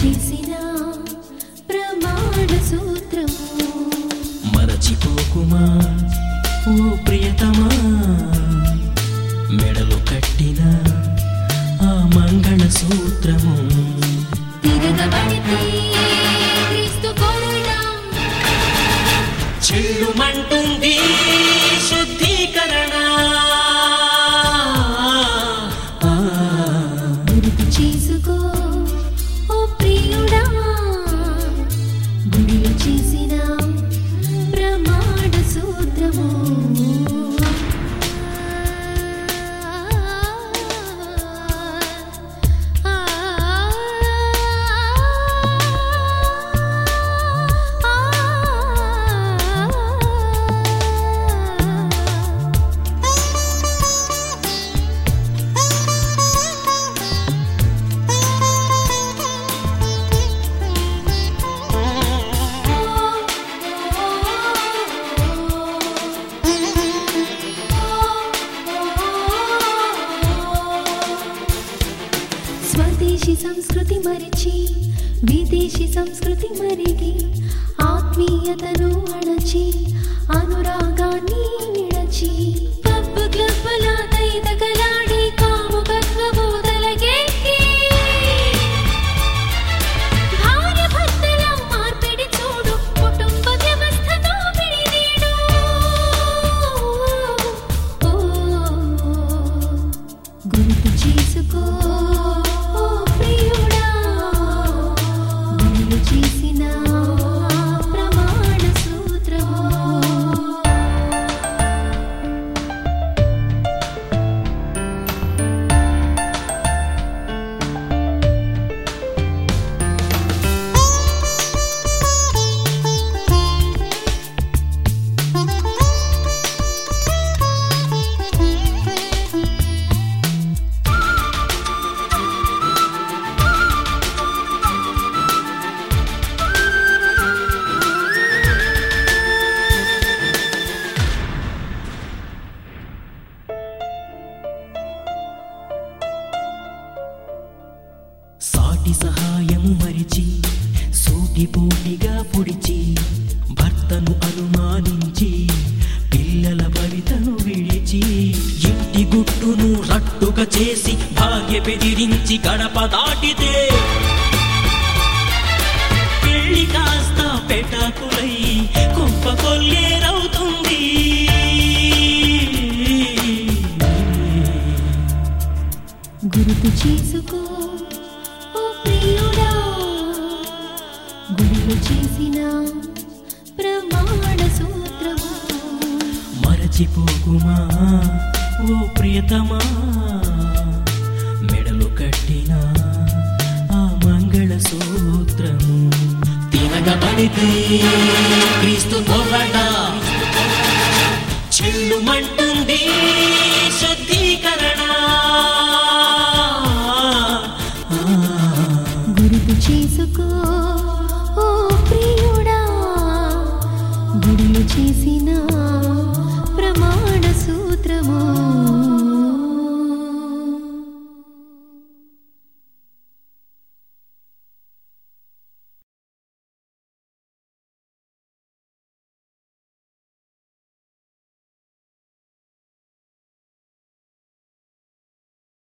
చేసిన ప్రమాణ సూత్రము మరచిపోకుమా ఓ ప్రియతమా మెడలు కట్టిన ఆ మంగళ సూత్రము తిరగబడితే క్రీస్తు కొరడ చెల్లుమంటుంది శుద్ధీకరణ గుర్తు చేసుకో ఓ ప్రియుడా గుడిలో చేసిన ప్రమాణ సూత్రము స్వదేశీ సంస్కృతి మరిచి విదేశీ సంస్కృతి మరిగి ఆత్మీయతను అణచి అనురాగాన్ని విడచి పబ్బు క్లబ్బల దైదగలాడి కాముకత్వము తలకెక్కి భార్య భర్తల మార్పిడి చూడు కుటుంబ వ్యవస్థతో విడినీడు గుర్తు చేసుకో చేసిన ప్రమాణ సూత్రము సాటి సహాయము మరిచి సూటిపోటిగా పొడిచి భర్తను అనుమానించి పిల్లల భవితను విడిచి ఇంటి గుట్టును రట్టుగా చేసి భార్య బెదిరించి గడప దాటితే పెళ్లి కాస్త పెటాకులై కొంప కొల్లేరవుతుంది గుర్తు చేసుకో ఓ ప్రియుడా గుడిలో చేసిన ప్రమాణ సూత్రము మరచిపోకుమా ఓ ప్రియతమా మెడలు కట్టిన ఆ మంగళ సూత్రము తిరగబడితే క్రీస్తు కొరడ చెల్లుమంటుంది శుద్ధీకరణ గుర్తు చేసుకో ఓ ప్రియుడా గుడిలో చేసిన ప్రమాణ సూత్రము